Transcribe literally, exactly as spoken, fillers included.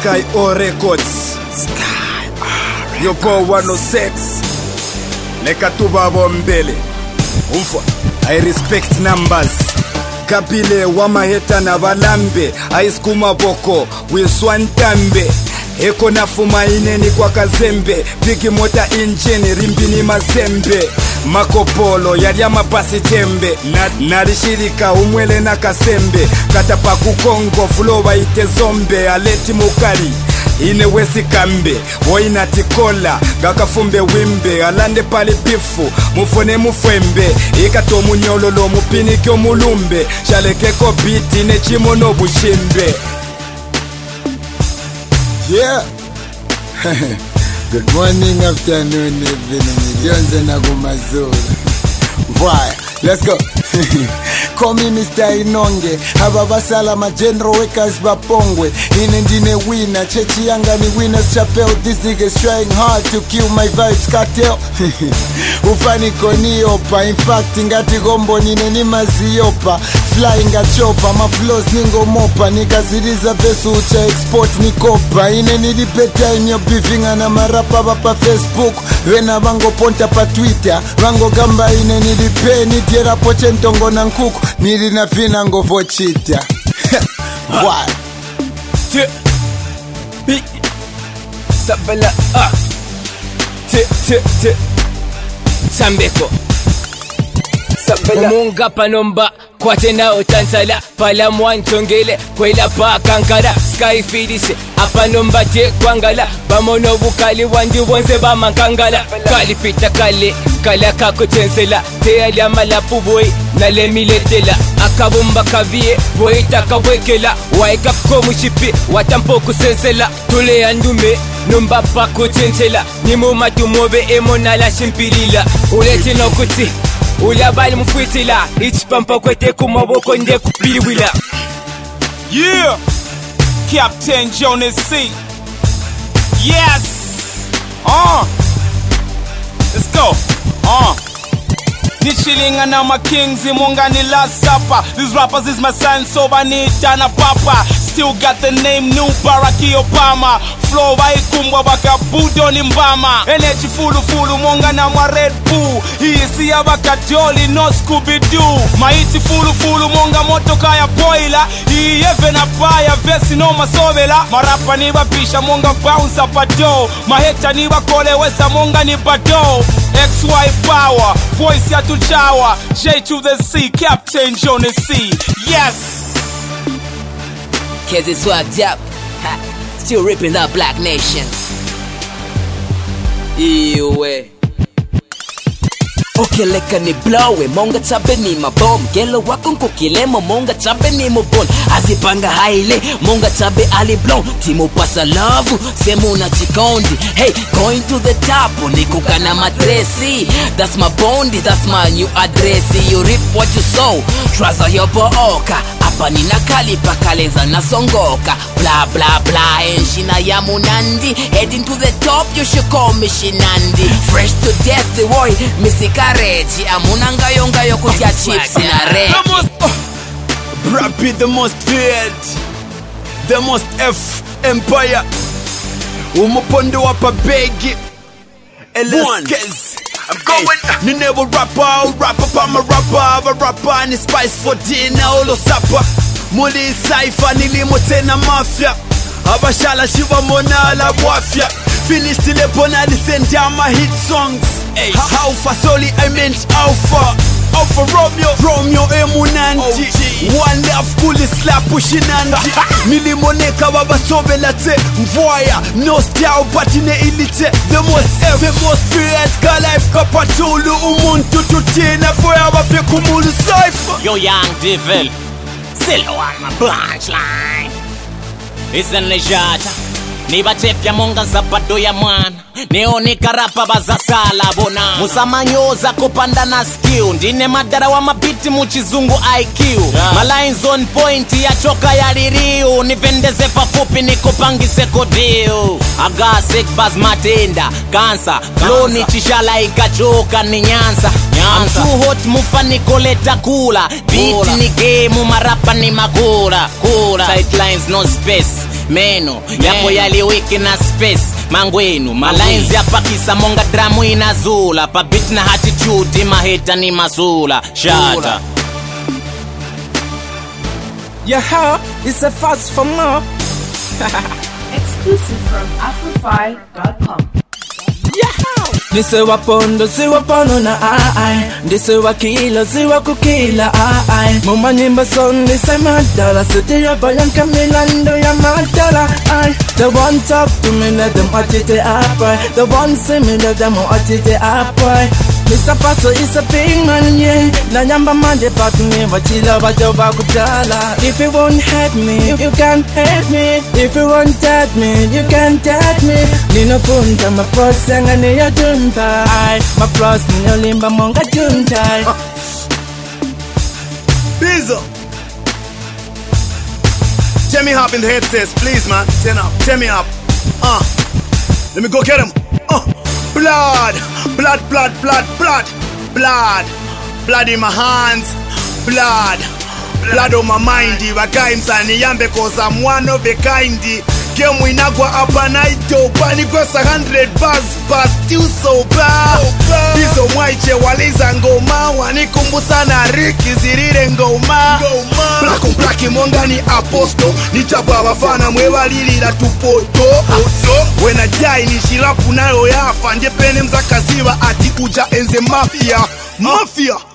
Sky O Records. Sky O Yo po one oh six. Lekatuba bombele. Umfo. I respect numbers. Kapile wamaheta na balambe. Aiskuma boko wiswantambe. Eko nafuma ineni kwa kazembe. Bigi mota engine rimbini mazembe. Makopolo yali amapasi tembe na, narishirika umwele na kasembe. Katapa kukongo flow ite zombe. Aleti mukali ine wesi kambe. Woina tikola gakafumbe wimbe. Alande pali pifu mufone mufwembe. Ikato munyololo mupinikyo mulumbe. Shalekeko biti ne chimono bushimbe. Yeah. Good morning, afternoon, evening. Yonze na kumazulu. Why? Let's go. Call me Mister Inonge. Haba basala ma general workers bapongwe. Ine ndine winner. Chechi yanga ni winners chapel. This niggas trying hard to kill my vibes cartel. Ufani koni opa. In fact ngati gombo nine ni maziopa. Flying a chopa. Ma flows ningo mopa. Nikaziriza vesu ucha export nikopa. Ine nilipeta inyo beefing ana marapa bapa Facebook. Wena bango ponta pa Twitter. Bango gamba ine nilipe. Nitiera poche ntongo na nkuku. Nili na fina ngovo chita. Why? T B Sabala ah T T T Sambeko Sabala Munga panomba kwa tena utansala pala mwansongele kwela pa kankara sky fidise apanomba te kwangala bamono bukali wandi wonse bamankangala kalipita kale kala kakotensela te ali amalapu boy nale miletela akabumba kavie boy takawekela waika ko mushipi watampo kusensela tule andume numba pakotensela nimo matumobe emonala shimpilila uleti nokuti ulabali mfwitila ichipampa kwete kumaboko nde kupiliwila. Yeah, Captain Jonas C. Yes. Uh. Let's go. Uh. Ni chilling na my kings imunga ni last supper. These rappers is my son so I need Dana Papa. Still got the name new Barack Obama. Flow waikumbwa baka budo ni mbama. Energy fulu fulu monga na mwa Red Bull. Hii siya baka jolly no Scooby-Doo. Maiti fulu fulu monga moto kaya boiler. Hii eve na baya vesi no masovela. Marapa ni bapisha monga bounce pado. Maheta ni bakole wesa monga ni bado. X Y power, voice ya tuchawa. J to the C, Captain Jonas C. Yes. Cause it's swagged up, ha, still ripping the Black Nation. Iwe Okeleka ni blowe, monga chabe ni mabom. Gelo wako nkukilemo, monga chabe ni mubon. Azipanga haile, monga chabe ali blon. Timo pasa love, semu na chikondi. Hey, going to the top, nikuka na madresi. That's my bondi, that's my new address. You rip what you sow, traza yobo oka. Apa nina kalipa kaleza na songoka. Blah blah blah, enshina ya munandi. Heading to the top, you should call me Shinandi. Fresh to death, the boy, misika Rechi, amuna ngayo ngayo kutia chips na rechi. The most uh, Brappy, the most feared, the most F empire. Umupondo wapa begi Eleskez. I'm going hey, ni never rapper, rapper pa ma rapper, a rapper ni spice for dinner olo sapa. Muli saifa nilimo tena mafia. Abashala shiva mona la wafia. Finish till upon I listen to my hit songs. Hey, how far solely I meant how far. Alpha Romeo, Romeo emunanti. One left fully slap pushing anti. Milimoneka baba sobelate mvoya. No style but in elite. The most ever, the most feared ka life kapatulu umuntu tutina forever pe kumulu cipher. Yo young devil, Silo on my punchline. Isn't lejata. Niba chefya monga zapado ya mwana. Neone karapa bazasala bona. Musamanyoza kupanda na skill. Ndine madara wa mabiti muchizungu I Q, yeah. My lines on point ya choka ya ririu. Nivendeze pafupi nikupangise kodio. Aga sick baz matenda Cancer, flow ni chishala ikachoka ni nyansa. I'm too hot mufa nikoleta kula. Beat ni game marapa ni makura. Kura, tight lines no space. meno yapo yaliwiki na space mangwenu malines ya pakisa monga dramu inazula pa beat na attitude maheta ni mazula shata. Yeah, it's a fast for more. Exclusive from afrofy dot com. Ndise wapondo si wapono na ai, ndise wakilo si wakukila ai. Mama nyimba son ndise madala, siti ya bayan kamilando ya madala ai. The one talk to me let them atite apai, the one see me let them atite apai. Mister Paso is a big man, yeah. Na nyamba mande patu me wachila wajoba kutala. If you won't hate me, you can't hate me. If you won't touch me, you can't touch me. Nino punta ma prosanga ni ya junta. I ma pros nino limba monga junta. Bizo. Turn me up in the headsets, please, man. Turn up, turn me up. Uh, let me go get him. Uh, blood, blood, blood, blood, blood, blood, blood in my hands, blood, blood on my mind. Wakai msani yambe cause I'm one of a kind. Game inagwa hapa naito pani kwa one hundred bars bars still so bad. Bizo mwaiche waliza ngoma wanikumbusa na Ricky zirire ngoma. Black on black monga ni aposto ni chapa wafana mwewalilira tupoto. Wena jai ni shirapu nayo yafa nje pene mzakaziwa ati uja enze mafia mafia.